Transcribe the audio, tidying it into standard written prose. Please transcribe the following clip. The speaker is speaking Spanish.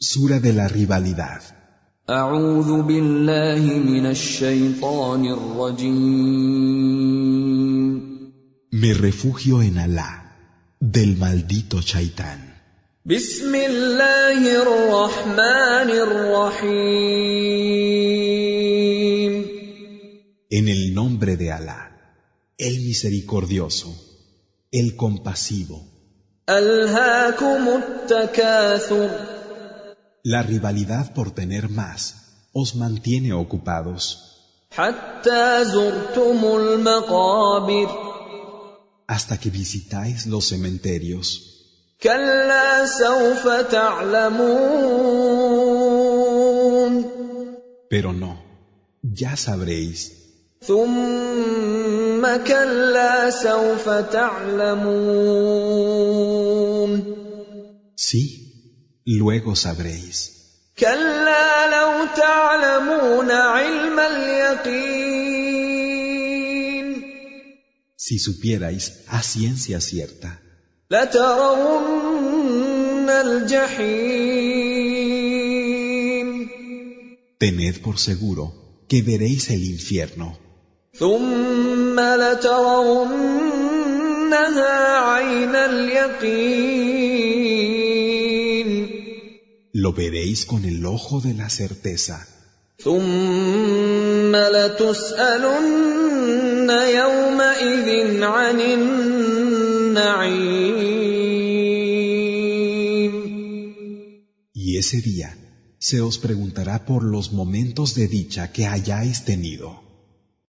Sura de la rivalidad. أعوذ بالله من الشيطان الرجيم. Me refugio en Alá, del maldito Chaitán. بسم الله الرحمن الرحيم. En el nombre de Alá, el misericordioso, el compasivo. ألهاكم التكاثر. La rivalidad por tener más os mantiene ocupados, حتى زرتم المقابر. hasta que visitáis los cementerios. كلا سوف تعلمون. Pero no, ya sabréis. ثم كلا سوف تعلمون. Sí, luego sabréis. كلا لو تعلمون علم اليقين. Si supierais a ciencia cierta, لترون الجحيم. tened por seguro que veréis el infierno. ثم لترونها عين اليقين. Lo veréis con el ojo de la certeza. ثم لتسألن يومئذ عن النعيم. Y ese día se os preguntará por los momentos de dicha que hayáis tenido.